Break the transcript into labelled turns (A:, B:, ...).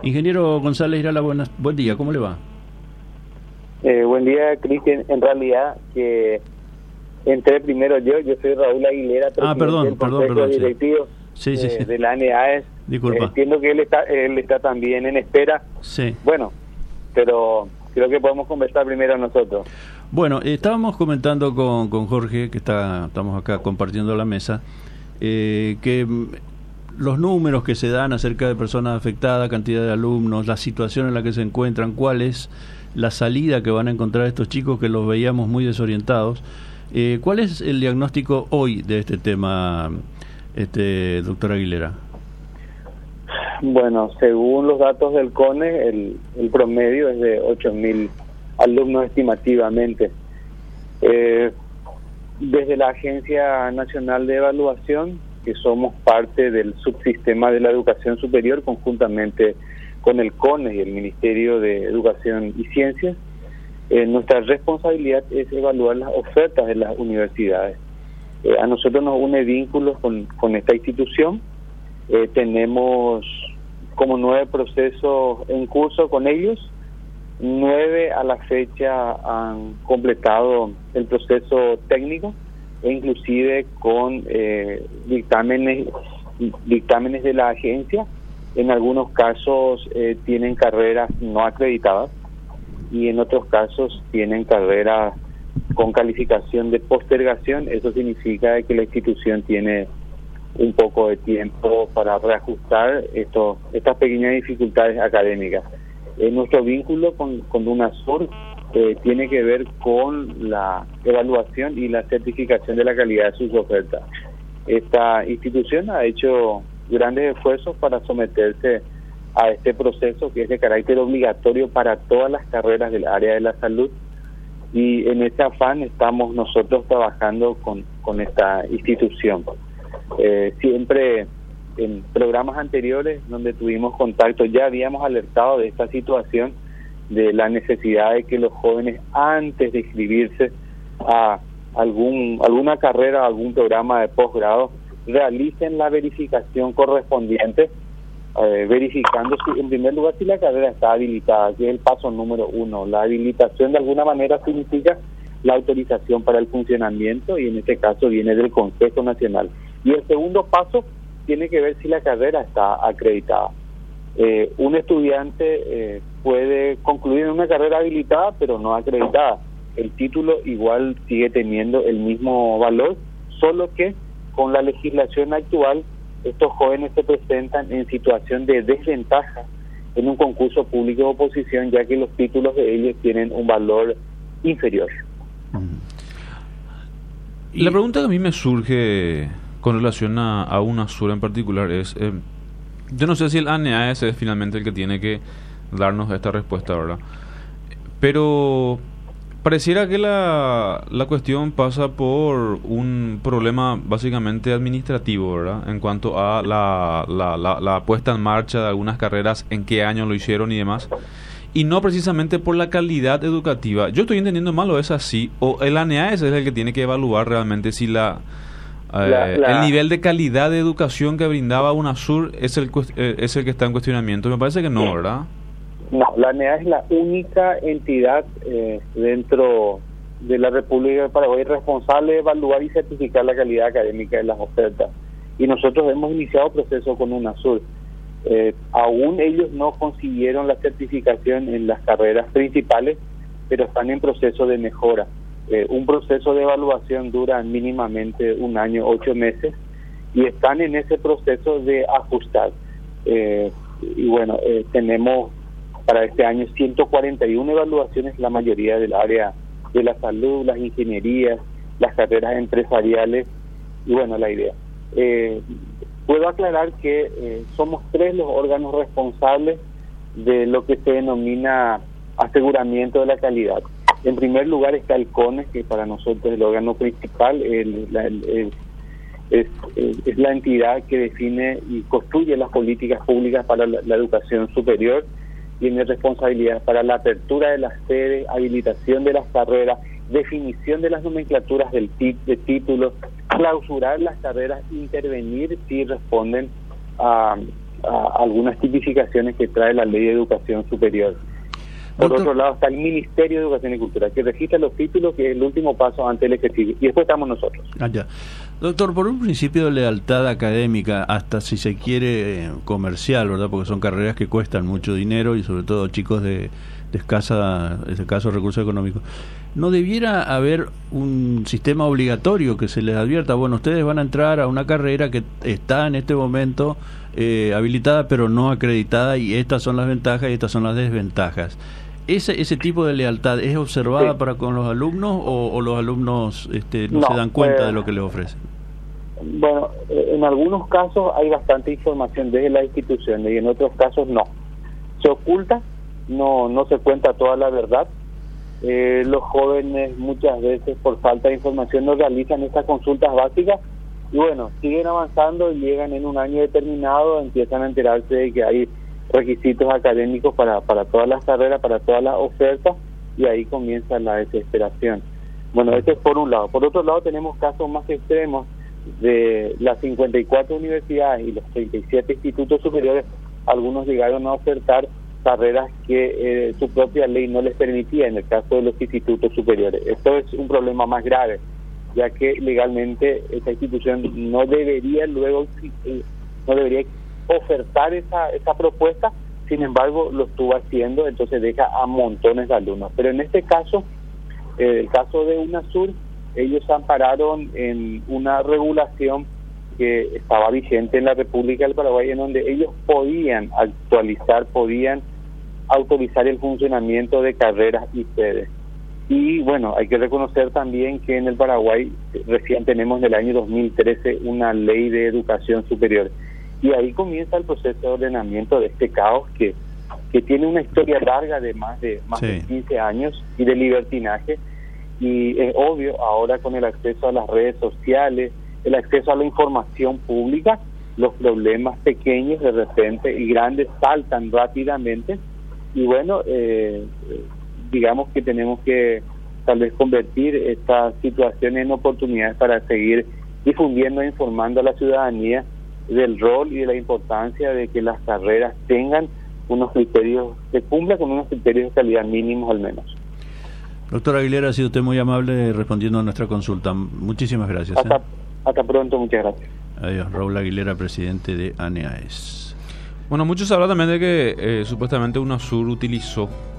A: Ingeniero González Irala, buen día, ¿cómo le va?
B: Buen día, Cristian. En realidad, que entré primero yo soy Raúl Aguilera, presidente del Consejo Directivo de la ANEAES.
A: Disculpa.
B: Entiendo que él está también en espera.
A: Sí.
B: Bueno, pero creo que podemos conversar primero nosotros.
A: Bueno, estábamos comentando con Jorge, que estamos acá compartiendo la mesa, que los números que se dan acerca de personas afectadas, cantidad de alumnos, la situación en la que se encuentran, cuál es la salida que van a encontrar estos chicos que los veíamos muy desorientados. ¿Cuál es el diagnóstico hoy de este tema, doctor Aguilera?
B: Bueno, según los datos del CONE, el promedio es de 8.000 alumnos estimativamente. Desde la Agencia Nacional de Evaluación, que somos parte del subsistema de la educación superior, conjuntamente con el CONE y el Ministerio de Educación y Ciencias, nuestra responsabilidad es evaluar las ofertas de las universidades. A nosotros nos une vínculos con esta institución. Tenemos como 9 procesos en curso con ellos. 9 a la fecha han completado el proceso técnico, e inclusive con dictámenes de la agencia. En algunos casos tienen carreras no acreditadas y en otros casos tienen carreras con calificación de postergación. Eso significa que la institución tiene un poco de tiempo para reajustar estas pequeñas dificultades académicas. Nuestro vínculo con UNASUR tiene que ver con la evaluación y la certificación de la calidad de sus ofertas. Esta institución ha hecho grandes esfuerzos para someterse a este proceso, que es de carácter obligatorio para todas las carreras del área de la salud, y en este afán estamos nosotros trabajando con esta institución. Siempre en programas anteriores donde tuvimos contacto ya habíamos alertado de esta situación, de la necesidad de que los jóvenes, antes de inscribirse a alguna carrera, algún programa de posgrado, realicen la verificación correspondiente, verificando en primer lugar si la carrera está habilitada, que es el paso número 1. La habilitación de alguna manera significa la autorización para el funcionamiento, y en este caso viene del Consejo Nacional. Y el segundo paso tiene que ver si la carrera está acreditada. Un estudiante puede concluir en una carrera habilitada pero no acreditada. El título igual sigue teniendo el mismo valor, solo que con la legislación actual estos jóvenes se presentan en situación de desventaja en un concurso público de oposición, ya que los títulos de ellos tienen un valor inferior.
C: La pregunta que a mí me surge con relación a UNASUR en particular es, yo no sé si el ANEAES es finalmente el que tiene que darnos esta respuesta, ¿verdad? Pero pareciera que la cuestión pasa por un problema básicamente administrativo, ¿verdad? En cuanto a la puesta en marcha de algunas carreras, en qué año lo hicieron y demás, y no precisamente por la calidad educativa. ¿Yo estoy entendiendo mal o es así? ¿O el ANEAES es el que tiene que evaluar realmente si el nivel de calidad de educación que brindaba UNASUR es el que está en cuestionamiento? Me parece que no, ¿verdad?
B: No, la ANEA es la única entidad dentro de la República de Paraguay responsable de evaluar y certificar la calidad académica de las ofertas. Y nosotros hemos iniciado proceso con UNASUR. Aún ellos no consiguieron la certificación en las carreras principales, pero están en proceso de mejora. Un proceso de evaluación dura mínimamente 1 año, 8 meses, y están en ese proceso de ajustar. Y bueno, tenemos para este año 141 evaluaciones, la mayoría del área de la salud, las ingenierías, las carreras empresariales, y bueno, la idea. Puedo aclarar que somos 3 los órganos responsables de lo que se denomina aseguramiento de la calidad. En primer lugar está el CONE, que para nosotros es el órgano principal, es la entidad que define y construye las políticas públicas para la educación superior. Tiene responsabilidad para la apertura de las sedes, habilitación de las carreras, definición de las nomenclaturas de títulos, clausurar las carreras, intervenir si responden a algunas tipificaciones que trae la Ley de Educación Superior. Por
A: Doctor,
B: otro lado está el Ministerio de Educación y Cultura, que registra los títulos, que es el último paso antes del ejercicio, y después estamos nosotros.
A: ya. Doctor, por un principio de lealtad académica, hasta si se quiere comercial, ¿verdad? Porque son carreras que cuestan mucho dinero y sobre todo chicos de escasos recursos económicos. ¿No debiera haber un sistema obligatorio que se les advierta? Bueno, ustedes van a entrar a una carrera que está en este momento habilitada pero no acreditada, y estas son las ventajas y estas son las desventajas. ¿Ese tipo de lealtad es observada para con los alumnos o los alumnos no se dan cuenta de lo que les ofrecen?
B: Bueno, en algunos casos hay bastante información desde las instituciones y en otros casos no. Se oculta, no se cuenta toda la verdad. Los jóvenes muchas veces por falta de información no realizan estas consultas básicas y bueno, siguen avanzando y llegan en un año determinado, empiezan a enterarse de que hay requisitos académicos para todas las carreras, para todas las ofertas, y ahí comienza la desesperación. Bueno, este es por un lado. Por otro lado tenemos casos más extremos de las 54 universidades y los 37 institutos superiores. Algunos llegaron a ofertar carreras que su propia ley no les permitía en el caso de los institutos superiores. Esto es un problema más grave, ya que legalmente esta institución no debería ofertar esa propuesta, sin embargo lo estuvo haciendo, entonces deja a montones de alumnos. Pero en este caso, el caso de UNASUR, ellos ampararon en una regulación que estaba vigente en la República del Paraguay, en donde ellos podían autorizar el funcionamiento de carreras y sedes. Y bueno, hay que reconocer también que en el Paraguay recién tenemos en el año 2013 una ley de educación superior. Y ahí comienza el proceso de ordenamiento de este caos que tiene una historia larga de más de 15 años y de libertinaje. Y es obvio, ahora con el acceso a las redes sociales, el acceso a la información pública, los problemas pequeños de repente y grandes saltan rápidamente. Y bueno, digamos que tenemos que tal vez convertir esta situación en oportunidades para seguir difundiendo e informando a la ciudadanía del rol y de la importancia de que las carreras tengan unos criterios, se cumplan con unos criterios de calidad mínimos al menos.
A: Doctor Aguilera, ha sido usted muy amable respondiendo a nuestra consulta. Muchísimas gracias.
B: Hasta pronto, muchas gracias.
A: Adiós. Raúl Aguilera, presidente de ANEAES.
C: Bueno, muchos hablan también de que supuestamente UNASUR utilizó